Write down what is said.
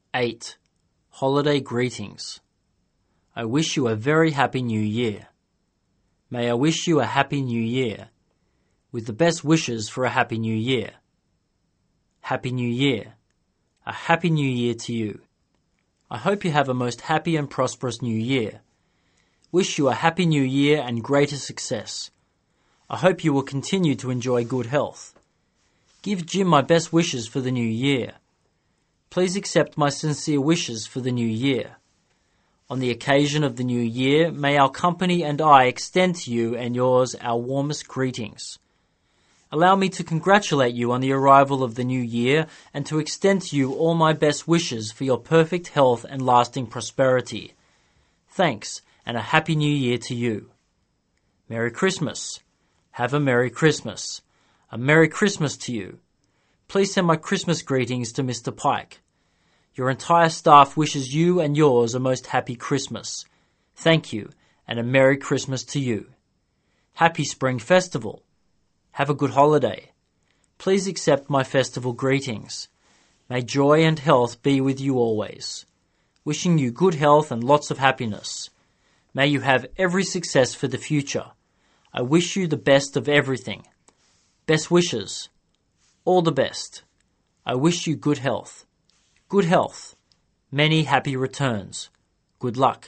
8. Holiday greetings. I wish you a very happy new year. May I wish you a happy new year, with the best wishes for a happy new year. Happy New Year. A happy new year to you. I hope you have a most happy and prosperous new year. Wish you a happy new year and greater success. I hope you will continue to enjoy good health. Give Jim my best wishes for the new year. Please accept my sincere wishes for the new year. On the occasion of the new year, may our company and I extend to you and yours our warmest greetings. Allow me to congratulate you on the arrival of the new year and to extend to you all my best wishes for your perfect health and lasting prosperity. Thanks, and a happy new year to you. Merry Christmas. Have a Merry Christmas. A Merry Christmas to you. Please send my Christmas greetings to Mr. Pike. Your entire staff wishes you and yours a most happy Christmas. Thank you, and a Merry Christmas to you. Happy Spring Festival. Have a good holiday. Please accept my festival greetings. May joy and health be with you always. Wishing you good health and lots of happiness. May you have every success for the future. I wish you the best of everything. Best wishes. All the best. I wish you good health. Good health. Many happy returns. Good luck.